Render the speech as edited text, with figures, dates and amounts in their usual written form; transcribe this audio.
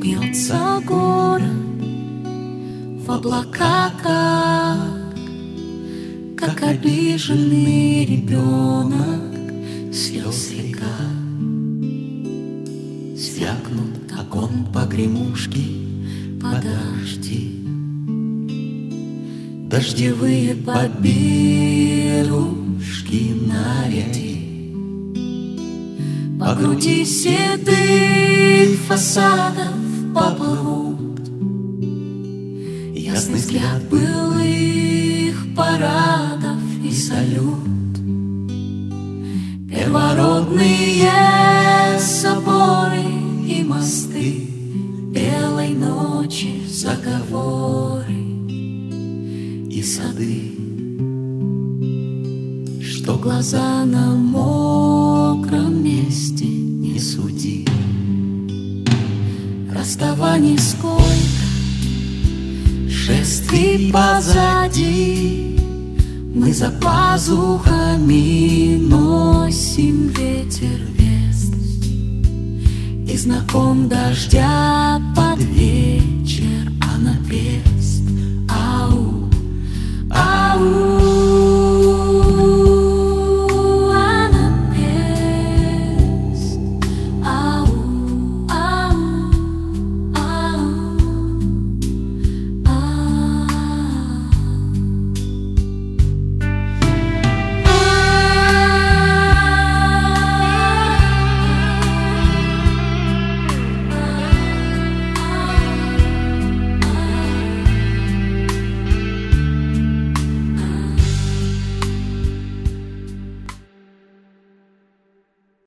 Вгнется город в облака, как обиженный ребенок, слез река. Звякнут окон погремушки, подожди. Дождевые поберушки наряди. По груди седых фасадов поплывут. Ясный взгляд былых парадов и салют. Первородные соборы и мосты, белой ночи заговоры и сады, что глаза на мокром месте не суди. Расставаний сколько, шествий позади, мы за пазухами носим ветер вест, и знаком дождя под вечер, а напев